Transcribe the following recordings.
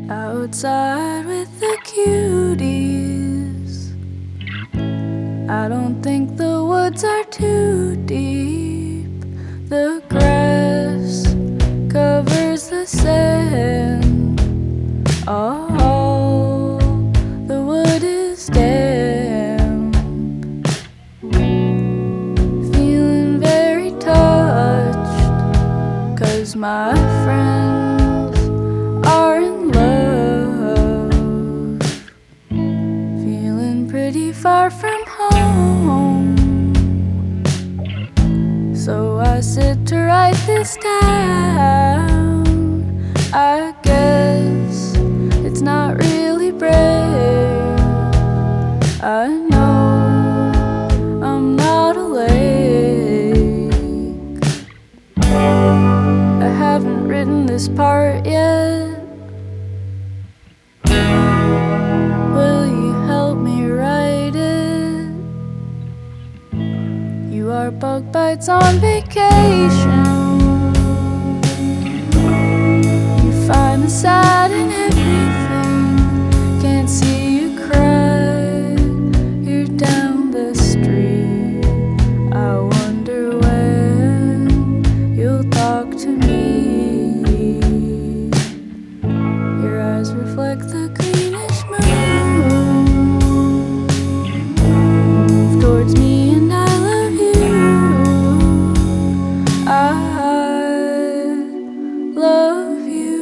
outside with the cuties. I don't think the woods are too deep. The grass covers the sand. Oh, the wood is damp. Feeling very touched, 'cause my friends are in love. Feeling pretty far from home, so I sit to write this down. I guess it's not really brave. I know I'm not awake. I haven't written this part yet. Will you help me write it? You are bug bites on vacation. You find the sad in everything. Can't see you cry. You're down the street. I wonder when you'll talk to me. Your eyes reflect the greenish moon. Move towards me and I love you. I love you.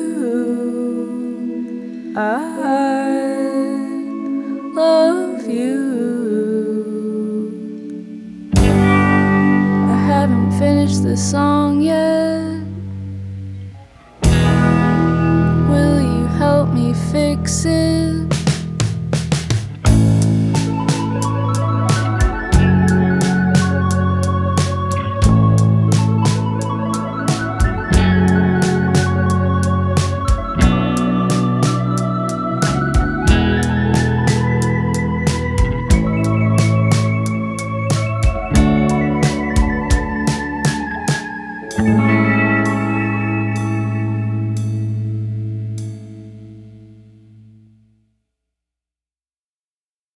I love you. I haven't finished this song yet. Will you help me fix it?